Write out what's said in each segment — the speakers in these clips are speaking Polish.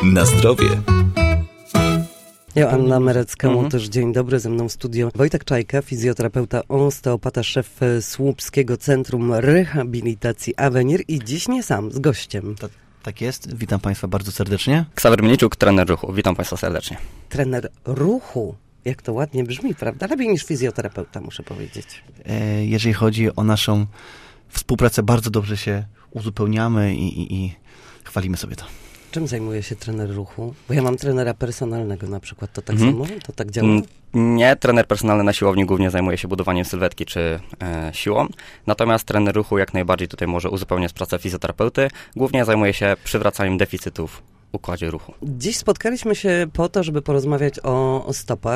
Na zdrowie. Joanna Merecka-Łotysz, dzień dobry, ze mną w studio Wojtek Czajka, fizjoterapeuta, osteopata, szef Słupskiego Centrum Rehabilitacji Avenir i dziś nie sam, z gościem. Tak jest, witam Państwa bardzo serdecznie. Ksawery Mniczuk, trener ruchu, witam Państwa serdecznie. Trener ruchu, jak to ładnie brzmi, prawda? Lepiej niż fizjoterapeuta, muszę powiedzieć. Jeżeli chodzi o naszą współpracę, bardzo dobrze się uzupełniamy i chwalimy sobie to. Czym zajmuje się trener ruchu? Bo ja mam trenera personalnego na przykład, to tak samo? To tak działa? Nie, trener personalny na siłowni głównie zajmuje się budowaniem sylwetki czy siłą, natomiast trener ruchu jak najbardziej tutaj może uzupełniać pracę fizjoterapeuty, głównie zajmuje się przywracaniem deficytów w układzie ruchu. Dziś spotkaliśmy się po to, żeby porozmawiać o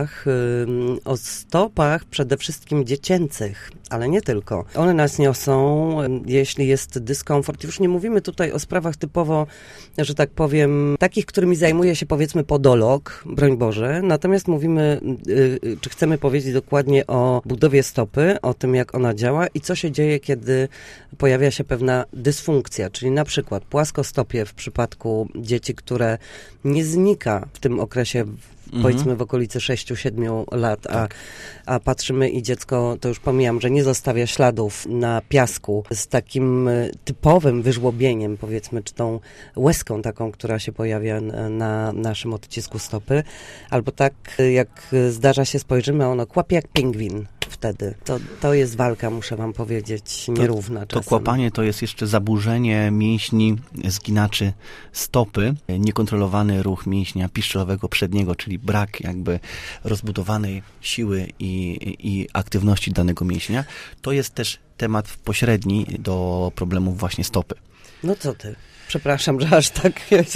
stopach przede wszystkim dziecięcych, ale nie tylko. One nas niosą, jeśli jest dyskomfort. Już nie mówimy tutaj o sprawach typowo, że tak powiem, takich, którymi zajmuje się powiedzmy podolog, broń Boże, natomiast mówimy, czy chcemy powiedzieć dokładnie o budowie stopy, o tym jak ona działa i co się dzieje, kiedy pojawia się pewna dysfunkcja, czyli na przykład płaskostopie w przypadku dzieci, które nie znika w tym okresie, powiedzmy w okolicy 6-7 lat, a patrzymy i dziecko, to już pomijam, że nie zostawia śladów na piasku z takim typowym wyżłobieniem, powiedzmy, czy tą łezką taką, która się pojawia na naszym odcisku stopy, albo tak jak zdarza się, spojrzymy, ono kłapie jak pingwin. Wtedy. To jest walka, muszę wam powiedzieć, nierówna czasem. To kłapanie to jest jeszcze zaburzenie mięśni zginaczy stopy, niekontrolowany ruch mięśnia piszczelowego przedniego, czyli brak jakby rozbudowanej siły i aktywności danego mięśnia. To jest też temat pośredni do problemów właśnie stopy. No co ty? Przepraszam, że aż tak,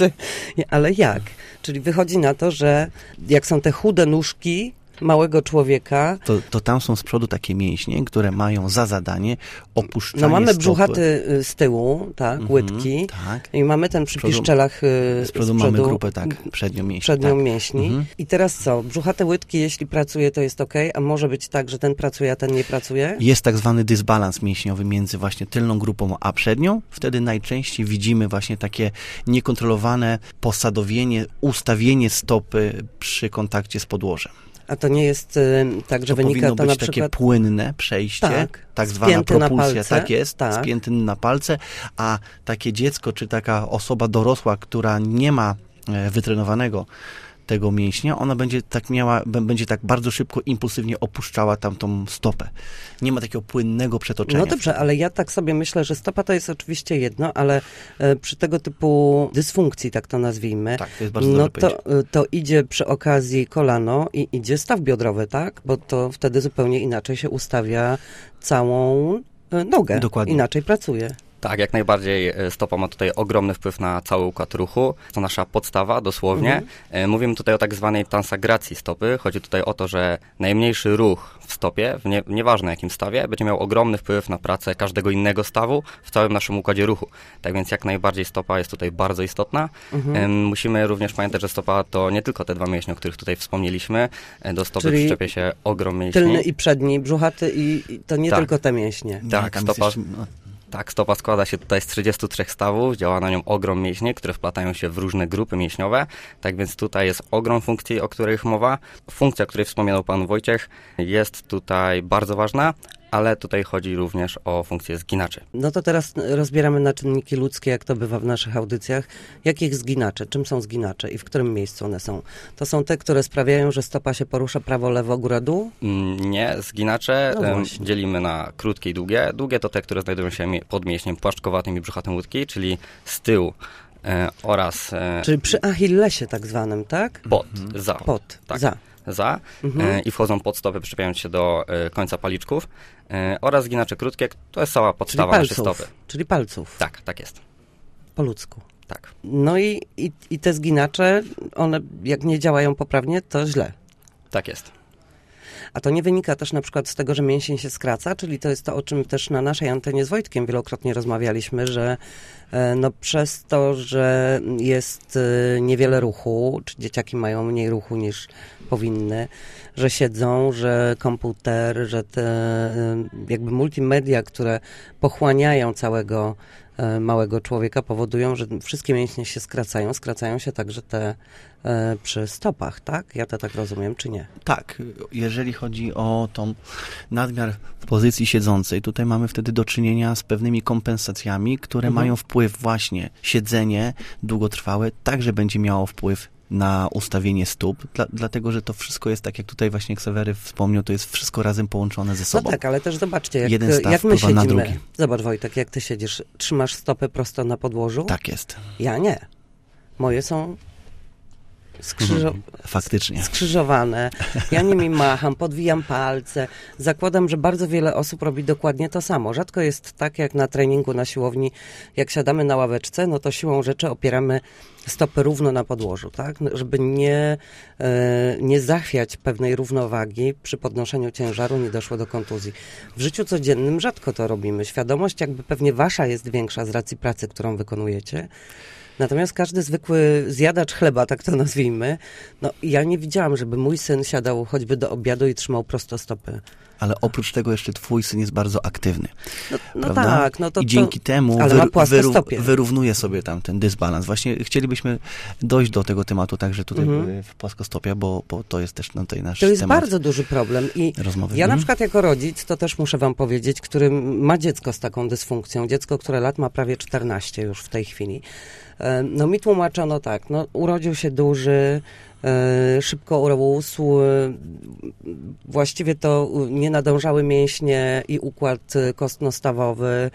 ale jak? Czyli wychodzi na to, że jak są te chude nóżki małego człowieka. To tam są z przodu takie mięśnie, które mają za zadanie opuszczanie No mamy stopy. Brzuchaty z tyłu, tak, łydki. Tak. I mamy ten przy piszczelach z przodu mamy grupę, tak, przednią mięśni. I teraz co? Brzuchate łydki, jeśli pracuje, to jest okej, a może być tak, że ten pracuje, a ten nie pracuje? Jest tak zwany dysbalans mięśniowy między właśnie tylną grupą a przednią. Wtedy najczęściej widzimy właśnie takie niekontrolowane posadowienie, ustawienie stopy przy kontakcie z podłożem. A to nie jest tak, że to wynika to być na przykład... takie płynne przejście, tak zwana propulsja, tak jest, spięty na palce, a takie dziecko, czy taka osoba dorosła, która nie ma wytrenowanego tego mięśnia, ona będzie tak bardzo szybko, impulsywnie opuszczała tamtą stopę. Nie ma takiego płynnego przetoczenia. No dobrze, ale ja tak sobie myślę, że stopa to jest oczywiście jedno, ale przy tego typu dysfunkcji, tak to nazwijmy, tak, to jest bardzo dobre to idzie przy okazji kolano i idzie staw biodrowy, tak? Bo to wtedy zupełnie inaczej się ustawia całą nogę. Dokładnie. Inaczej pracuje. Tak, jak najbardziej stopa ma tutaj ogromny wpływ na cały układ ruchu. To nasza podstawa, dosłownie. Mówimy tutaj o tak zwanej transagracji stopy. Chodzi tutaj o to, że najmniejszy ruch w stopie, nieważne jakim stawie, będzie miał ogromny wpływ na pracę każdego innego stawu w całym naszym układzie ruchu. Tak więc jak najbardziej stopa jest tutaj bardzo istotna. Musimy również pamiętać, że stopa to nie tylko te dwa mięśnie, o których tutaj wspomnieliśmy. Do stopy przyczepia się ogrom mięśni. Tylny i przedni, brzuchaty i to nie tylko te mięśnie. Tak, stopa... Tak, stopa składa się tutaj z 33 stawów, działa na nią ogrom mięśni, które wplatają się w różne grupy mięśniowe. Tak więc tutaj jest ogrom funkcji, o których mowa. Funkcja, o której wspomniał pan Wojciech, jest tutaj bardzo ważna, ale tutaj chodzi również o funkcję zginaczy. No to teraz rozbieramy na czynniki ludzkie, jak to bywa w naszych audycjach. Jakich zginaczy? Czym są zginacze i w którym miejscu one są? To są te, które sprawiają, że stopa się porusza prawo, lewo, góra, dół? Nie, zginacze dzielimy na krótkie i długie. Długie to te, które znajdują się pod mięśniem płaszczkowatym i brzuchatym łydki, czyli z tyłu oraz... Czyli przy Achillesie tak zwanym, tak? I wchodzą pod stopy, przyczepiając się do końca paliczków, oraz zginacze krótkie, to jest cała podstawa naszej stopy. Czyli palców. Tak, tak jest. Po ludzku. Tak. No i te zginacze, one jak nie działają poprawnie, to źle. Tak jest. A to nie wynika też na przykład z tego, że mięsień się skraca, czyli to jest to, o czym też na naszej antenie z Wojtkiem wielokrotnie rozmawialiśmy, że no przez to, że jest niewiele ruchu, czy dzieciaki mają mniej ruchu niż powinny, że siedzą, że komputer, że te jakby multimedia, które pochłaniają całego małego człowieka, powodują, że wszystkie mięśnie się skracają się także te przy stopach, tak? Ja to tak rozumiem, czy nie? Tak, jeżeli chodzi o tą nadmiar w pozycji siedzącej, tutaj mamy wtedy do czynienia z pewnymi kompensacjami, które mają wpływ właśnie, siedzenie długotrwałe także będzie miało wpływ na ustawienie stóp, dlatego, że to wszystko jest, tak jak tutaj właśnie Ksawery wspomniał, to jest wszystko razem połączone ze sobą. No tak, ale też zobaczcie, jak my siedzimy. Na drugi. Zobacz, Wojtek, jak ty siedzisz, trzymasz stopę prosto na podłożu? Tak jest. Ja nie. Moje są faktycznie skrzyżowane. Ja nimi macham, podwijam palce. Zakładam, że bardzo wiele osób robi dokładnie to samo. Rzadko jest tak, jak na treningu na siłowni, jak siadamy na ławeczce, no to siłą rzeczy opieramy stopy równo na podłożu, tak? Żeby nie zachwiać pewnej równowagi przy podnoszeniu ciężaru, nie doszło do kontuzji. W życiu codziennym rzadko to robimy. Świadomość jakby pewnie wasza jest większa z racji pracy, którą wykonujecie. Natomiast każdy zwykły zjadacz chleba, tak to nazwijmy, no ja nie widziałam, żeby mój syn siadał choćby do obiadu i trzymał prosto stopy. Ale oprócz tego jeszcze twój syn jest bardzo aktywny. No tak. No to, i dzięki temu wyrównuje sobie tam ten dysbalans. Właśnie chcielibyśmy dojść do tego tematu także tutaj w płaskostopia, bo to jest też na tej nasz temat. To jest temat bardzo duży problem. I rozmowy. Ja na przykład jako rodzic, to też muszę wam powiedzieć, który ma dziecko z taką dysfunkcją, dziecko, które lat ma prawie 14 już w tej chwili. No mi tłumaczono tak, no urodził się duży, szybko urósł, właściwie to nie nadążały mięśnie i układ kostno-stawowy,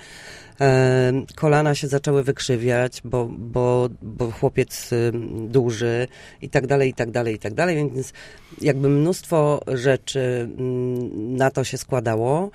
kolana się zaczęły wykrzywiać, bo chłopiec duży i tak dalej, więc jakby mnóstwo rzeczy na to się składało.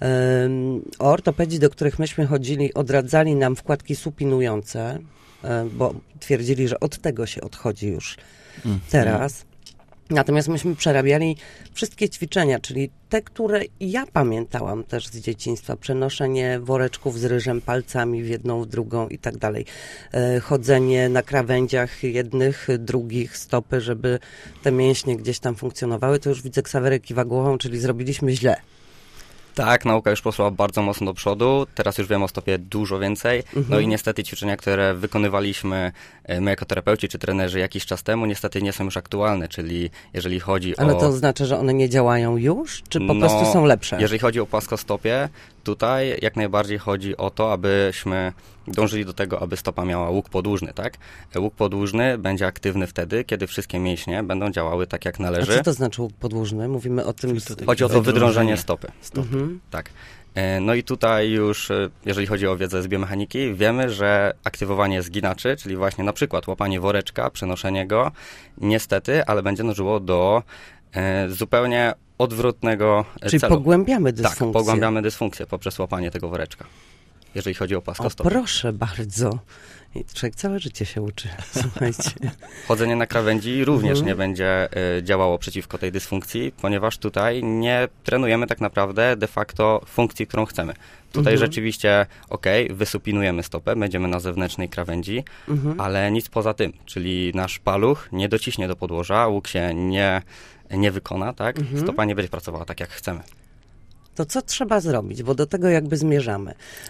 Ortopedzi, do których myśmy chodzili, odradzali nam wkładki supinujące, bo twierdzili, że od tego się odchodzi już teraz. Natomiast myśmy przerabiali wszystkie ćwiczenia, czyli te, które ja pamiętałam też z dzieciństwa. Przenoszenie woreczków z ryżem palcami w jedną, w drugą i tak dalej. Chodzenie na krawędziach jednych, drugich, stopy, żeby te mięśnie gdzieś tam funkcjonowały. To już widzę, Ksawery kiwa głową, czyli zrobiliśmy źle. Tak, nauka już poszła bardzo mocno do przodu, teraz już wiem o stopie dużo więcej, no i niestety ćwiczenia, które wykonywaliśmy my jako terapeuci czy trenerzy jakiś czas temu, niestety nie są już aktualne, czyli jeżeli chodzi Ale to znaczy, że one nie działają już, czy po prostu są lepsze? Jeżeli chodzi o płaskostopie, tutaj jak najbardziej chodzi o to, abyśmy dążyli do tego, aby stopa miała łuk podłużny, tak? Łuk podłużny będzie aktywny wtedy, kiedy wszystkie mięśnie będą działały tak, jak należy. A co to znaczy łuk podłużny? Mówimy o tym... Chodzi o to wydrążenie stopy. Tak. No i tutaj już, jeżeli chodzi o wiedzę z biomechaniki, wiemy, że aktywowanie zginaczy, czyli właśnie na przykład łapanie woreczka, przenoszenie go, niestety, ale będzie dążyło do zupełnie odwrotnego Czyli celu. pogłębiamy dysfunkcję. Tak, pogłębiamy dysfunkcję poprzez łapanie tego woreczka, jeżeli chodzi o płaskostopie. O, proszę bardzo. I człowiek całe życie się uczy, słuchajcie. Chodzenie na krawędzi również nie będzie działało przeciwko tej dysfunkcji, ponieważ tutaj nie trenujemy tak naprawdę de facto funkcji, którą chcemy. Tutaj rzeczywiście, wysupinujemy stopę, będziemy na zewnętrznej krawędzi, ale nic poza tym, czyli nasz paluch nie dociśnie do podłoża, łuk się nie wykona, tak? Stopa nie będzie pracowała tak, jak chcemy. To co trzeba zrobić? Bo do tego jakby zmierzamy.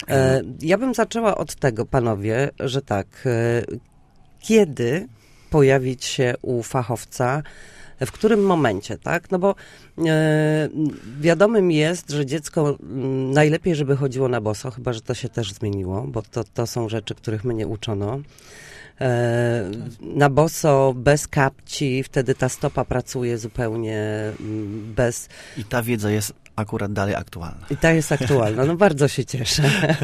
Ja bym zaczęła od tego, panowie, że tak, kiedy pojawić się u fachowca, w którym momencie, tak? No bo wiadomym jest, że dziecko najlepiej, żeby chodziło na boso, chyba że to się też zmieniło, bo to są rzeczy, których mnie nie uczono. Na boso, bez kapci, wtedy ta stopa pracuje zupełnie bez... I ta wiedza jest akurat dalej aktualna. I ta jest aktualna, no bardzo się cieszę.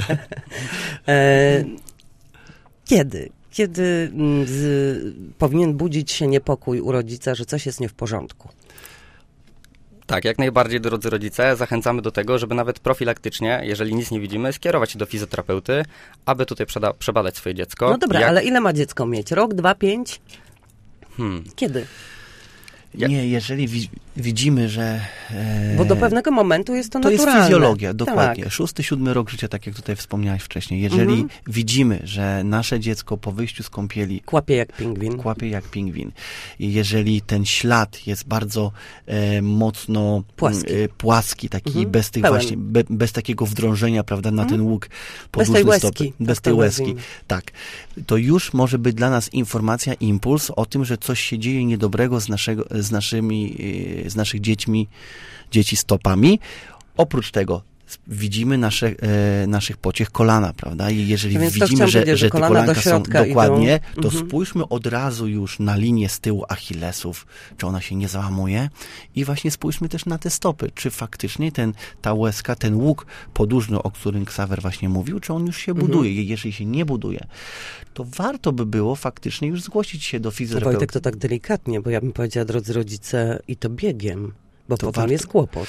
Kiedy powinien budzić się niepokój u rodzica, że coś jest nie w porządku? Tak, jak najbardziej, drodzy rodzice, zachęcamy do tego, żeby nawet profilaktycznie, jeżeli nic nie widzimy, skierować się do fizjoterapeuty, aby tutaj przebadać swoje dziecko. No dobra, ale ile ma dziecko mieć? Rok, 2, 5? Kiedy? Nie, jeżeli widzimy, że... Bo do pewnego momentu jest to naturalne. To jest fizjologia, dokładnie. Tak. 6-7 rok życia, tak jak tutaj wspomniałeś wcześniej. Jeżeli widzimy, że nasze dziecko po wyjściu z kąpieli... Kłapie jak pingwin. I jeżeli ten ślad jest bardzo mocno płaski taki bez tych właśnie, bez takiego wdrążenia, prawda, na ten łuk podłużny stopy. Bez tej łezki. Tak. To już może być dla nas informacja, impuls o tym, że coś się dzieje niedobrego z naszych dzieci stopami. Oprócz tego widzimy naszych pociech kolana, prawda? I jeżeli widzimy, że te kolanka są dokładnie, to spójrzmy od razu już na linię z tyłu achillesów, czy ona się nie załamuje i właśnie spójrzmy też na te stopy, czy faktycznie ta łezka, ten łuk podłużny, o którym Ksawer właśnie mówił, czy on już się buduje. Jeżeli się nie buduje, to warto by było faktycznie już zgłosić się do fizjoterapeuty. Wojtek, to tak delikatnie, bo ja bym powiedziała, drodzy rodzice, i to biegiem, bo to potem jest kłopot.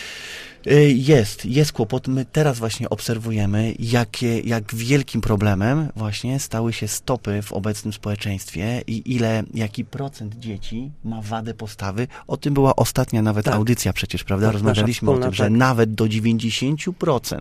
Jest kłopot. My teraz właśnie obserwujemy, jak wielkim problemem właśnie stały się stopy w obecnym społeczeństwie i jaki procent dzieci ma wadę postawy. O tym była ostatnia nawet audycja przecież, prawda? Rozmawialiśmy o tym, że nawet do 90%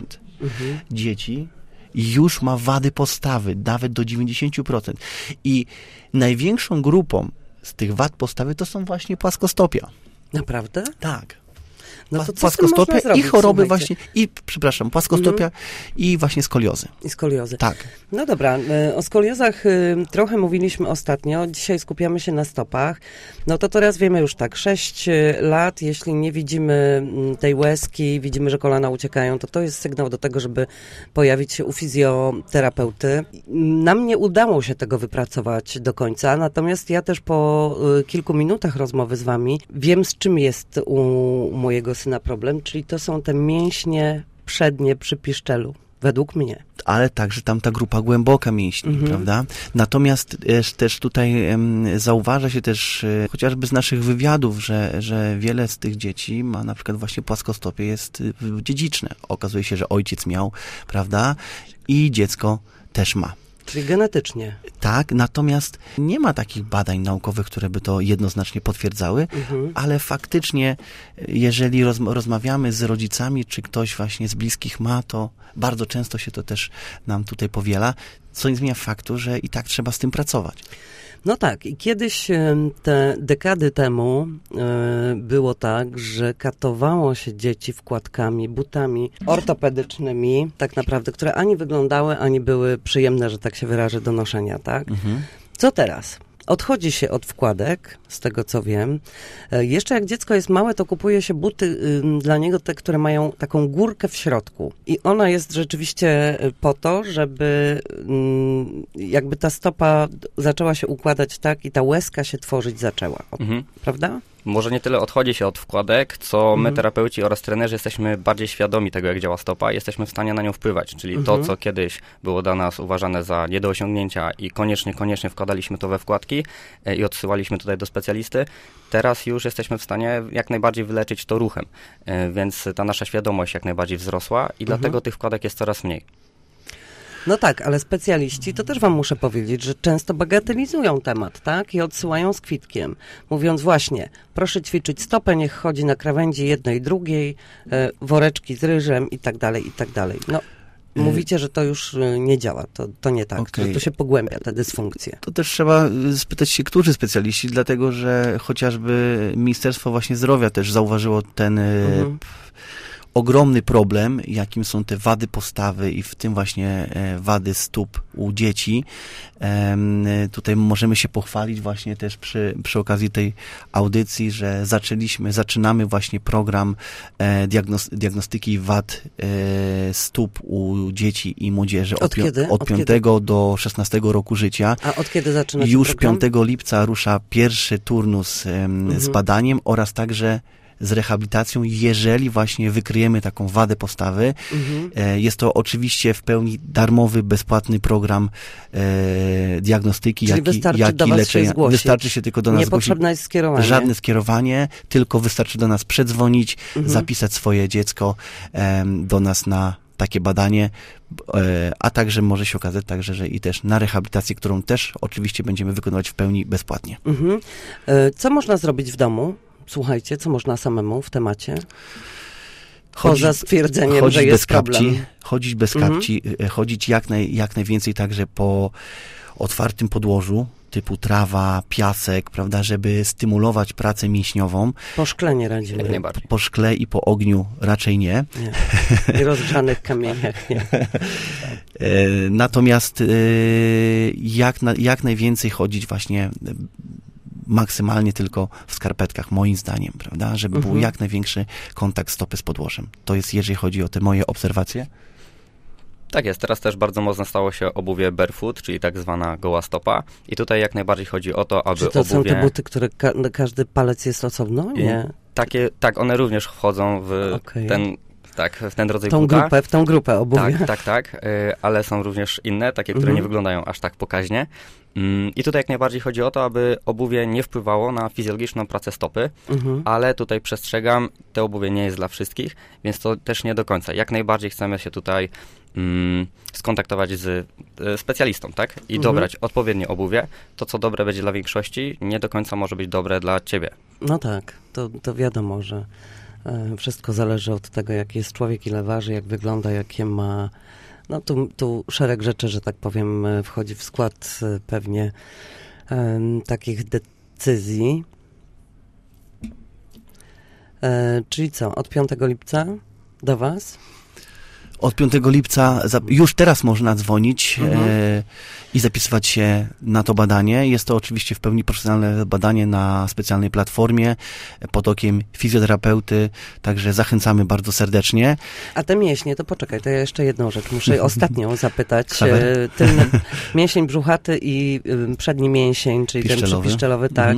dzieci już ma wady postawy, nawet do 90%. I największą grupą z tych wad postawy to są właśnie płaskostopia. Naprawdę? Tak. No to płaskostopia zrobić, i choroby słuchajcie. właśnie, płaskostopia i właśnie skoliozy. I skoliozy. Tak. No dobra, o skoliozach trochę mówiliśmy ostatnio, dzisiaj skupiamy się na stopach. No to teraz wiemy już tak, 6 lat, jeśli nie widzimy tej łezki, widzimy, że kolana uciekają, to jest sygnał do tego, żeby pojawić się u fizjoterapeuty. Nam nie udało się tego wypracować do końca, natomiast ja też po kilku minutach rozmowy z wami wiem, z czym jest u mojego syna problem, czyli to są te mięśnie przednie przy piszczelu, według mnie. Ale także tam ta grupa głęboka mięśni, prawda? Natomiast też tutaj zauważa się też chociażby z naszych wywiadów, że wiele z tych dzieci ma na przykład właśnie płaskostopię jest dziedziczne. Okazuje się, że ojciec miał, prawda? I dziecko też ma. Czyli genetycznie. Tak, natomiast nie ma takich badań naukowych, które by to jednoznacznie potwierdzały, ale faktycznie, jeżeli rozmawiamy z rodzicami, czy ktoś właśnie z bliskich ma, to bardzo często się to też nam tutaj powiela, co nie zmienia faktu, że i tak trzeba z tym pracować. No tak, i kiedyś te dekady temu było tak, że katowało się dzieci wkładkami, butami ortopedycznymi, tak naprawdę, które ani wyglądały, ani były przyjemne, że tak się wyrażę, do noszenia, tak? Co teraz? Odchodzi się od wkładek, z tego co wiem. Jeszcze jak dziecko jest małe, to kupuje się buty dla niego, te, które mają taką górkę w środku. I ona jest rzeczywiście po to, żeby jakby ta stopa zaczęła się układać tak i ta łezka się tworzyć zaczęła. Prawda? Może nie tyle odchodzi się od wkładek, co my, terapeuci oraz trenerzy, jesteśmy bardziej świadomi tego, jak działa stopa i jesteśmy w stanie na nią wpływać. Czyli to, co kiedyś było dla nas uważane za nie do osiągnięcia i koniecznie wkładaliśmy to we wkładki i odsyłaliśmy tutaj do specjalisty, teraz już jesteśmy w stanie jak najbardziej wyleczyć to ruchem. Więc ta nasza świadomość jak najbardziej wzrosła i dlatego tych wkładek jest coraz mniej. No tak, ale specjaliści, to też wam muszę powiedzieć, że często bagatelizują temat, tak? I odsyłają z kwitkiem, mówiąc właśnie, proszę ćwiczyć stopę, niech chodzi na krawędzi jednej, drugiej, woreczki z ryżem i tak dalej, i tak dalej. No, mówicie, że to już nie działa, to nie tak, że to się pogłębia, te dysfunkcje. To też trzeba spytać się, którzy specjaliści, dlatego że chociażby Ministerstwo właśnie Zdrowia też zauważyło ten ogromny problem, jakim są te wady postawy i w tym właśnie wady stóp u dzieci. Tutaj możemy się pochwalić właśnie też przy okazji tej audycji, że zaczynamy właśnie program diagnostyki wad stóp u dzieci i młodzieży od 5 do 16 roku życia. A od kiedy zaczyna się Już program? 5 lipca rusza pierwszy turnus z badaniem oraz także z rehabilitacją, jeżeli właśnie wykryjemy taką wadę postawy. Jest to oczywiście w pełni darmowy, bezpłatny program diagnostyki, jak i leczenia. Wystarczy się tylko do nas zgłosić. Niepotrzebne jest skierowanie. Żadne skierowanie, tylko wystarczy do nas przedzwonić, zapisać swoje dziecko do nas na takie badanie, a także może się okazać także, że i też na rehabilitację, którą też oczywiście będziemy wykonywać w pełni bezpłatnie. Co można zrobić w domu? Słuchajcie, co można samemu w temacie? Poza stwierdzeniem, że jest problem. Chodzić bez kapci, chodzić jak najwięcej także po otwartym podłożu, typu trawa, piasek, prawda, żeby stymulować pracę mięśniową. Po szkle nie radzimy. Po szkle i po ogniu raczej nie. I rozgrzanych kamieniach nie. Natomiast jak najwięcej chodzić właśnie maksymalnie tylko w skarpetkach, moim zdaniem, prawda, żeby był jak największy kontakt stopy z podłożem. To jest, jeżeli chodzi o te moje obserwacje. Tak jest, teraz też bardzo mocno stało się obuwie barefoot, czyli tak zwana goła stopa. I tutaj jak najbardziej chodzi o to, aby Czy to są te buty, które każdy palec jest osobno? Nie. Tak, one również wchodzą w ten rodzaj buta. W tą grupę obuwia. Tak, ale są również inne, takie, które nie wyglądają aż tak pokaźnie. I tutaj jak najbardziej chodzi o to, aby obuwie nie wpływało na fizjologiczną pracę stopy, ale tutaj przestrzegam, to obuwie nie jest dla wszystkich, więc to też nie do końca. Jak najbardziej chcemy się tutaj skontaktować z specjalistą, tak? I dobrać odpowiednie obuwie. To, co dobre będzie dla większości, nie do końca może być dobre dla ciebie. No tak, to wiadomo, że wszystko zależy od tego, jaki jest człowiek, ile waży, jak wygląda, jakie ma... No tu szereg rzeczy, że tak powiem, wchodzi w skład pewnie takich decyzji. Czyli co, od 5 lipca do was? Od 5 lipca już teraz można dzwonić i zapisywać się na to badanie. Jest to oczywiście w pełni profesjonalne badanie na specjalnej platformie pod okiem fizjoterapeuty, także zachęcamy bardzo serdecznie. A te mięśnie, to poczekaj, to ja jeszcze jedną rzecz muszę ostatnią zapytać. Ten mięsień brzuchaty i przedni mięsień, czyli ten przypiszczelowy, tak.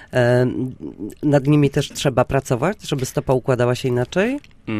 Nad nimi też trzeba pracować, żeby stopa układała się inaczej?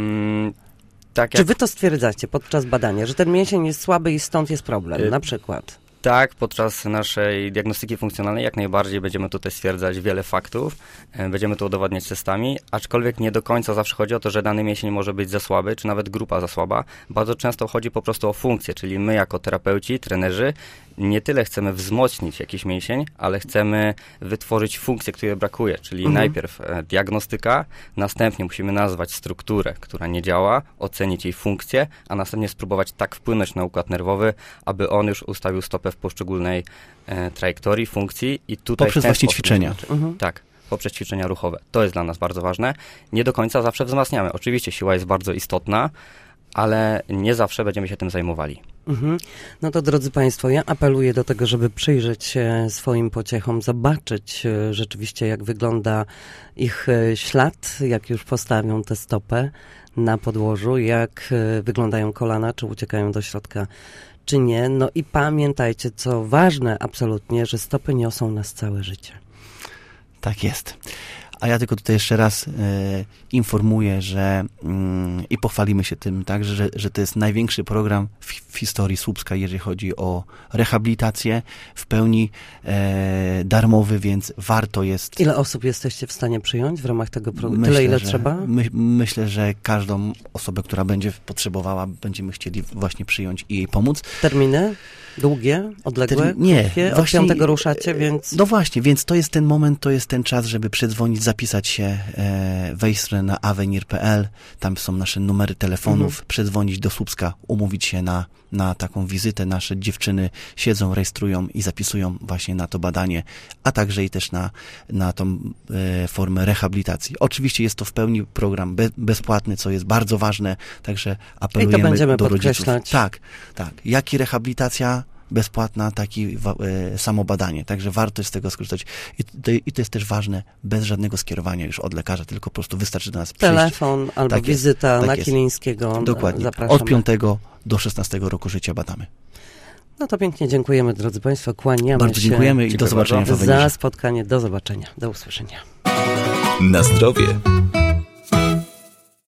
Czy wy to stwierdzacie podczas badania, że ten mięsień jest słaby i stąd jest problem, na przykład? Tak, podczas naszej diagnostyki funkcjonalnej jak najbardziej będziemy tutaj stwierdzać wiele faktów, będziemy to udowadniać testami, aczkolwiek nie do końca zawsze chodzi o to, że dany mięsień może być za słaby, czy nawet grupa za słaba. Bardzo często chodzi po prostu o funkcję, czyli my jako terapeuci, trenerzy, nie tyle chcemy wzmocnić jakiś mięsień, ale chcemy wytworzyć funkcję, której brakuje, czyli najpierw diagnostyka, następnie musimy nazwać strukturę, która nie działa, ocenić jej funkcję, a następnie spróbować tak wpłynąć na układ nerwowy, aby on już ustawił stopę w poszczególnej trajektorii, funkcji i tutaj... Poprzez właśnie ćwiczenia. Tak, poprzez ćwiczenia ruchowe. To jest dla nas bardzo ważne. Nie do końca zawsze wzmacniamy. Oczywiście siła jest bardzo istotna, ale nie zawsze będziemy się tym zajmowali. No to drodzy Państwo, ja apeluję do tego, żeby przyjrzeć się swoim pociechom, zobaczyć rzeczywiście, jak wygląda ich ślad, jak już postawią tę stopę na podłożu, jak wyglądają kolana, czy uciekają do środka, czy nie. No i pamiętajcie, co ważne absolutnie, że stopy niosą nas całe życie. Tak jest. A ja tylko tutaj jeszcze raz informuję, że i pochwalimy się tym, tak, że to jest największy program w historii Słupska, jeżeli chodzi o rehabilitację, w pełni darmowy, więc warto jest... Ile osób jesteście w stanie przyjąć w ramach tego programu? Tyle, ile trzeba? Myślę, że każdą osobę, która będzie potrzebowała, będziemy chcieli właśnie przyjąć i jej pomóc. Terminy? Długie? Odległe? Nie. Od 5 ruszacie, więc... No właśnie, więc to jest ten moment, to jest ten czas, żeby przedzwonić, zapisać się, wejść na avenir.pl, tam są nasze numery telefonów, przedzwonić do Słupska, umówić się na taką wizytę. Nasze dziewczyny siedzą, rejestrują i zapisują właśnie na to badanie, a także i też na tą formę rehabilitacji. Oczywiście jest to w pełni program bezpłatny, co jest bardzo ważne, także apelujemy I to będziemy do podkreślać. rodziców. Tak. Jak i rehabilitacja bezpłatna, taki samo badanie. Także warto jest z tego skorzystać. I to jest też ważne, bez żadnego skierowania już od lekarza, tylko po prostu wystarczy do nas przyjść. Telefon albo wizyta na Kilińskiego. Dokładnie. Zapraszamy. Od 5 do 16 roku życia badamy. No to pięknie dziękujemy, drodzy Państwo. Kłaniamy bardzo się. Dziękujemy i do zobaczenia w Avenirze. Za spotkanie. Do zobaczenia. Do usłyszenia. Na zdrowie.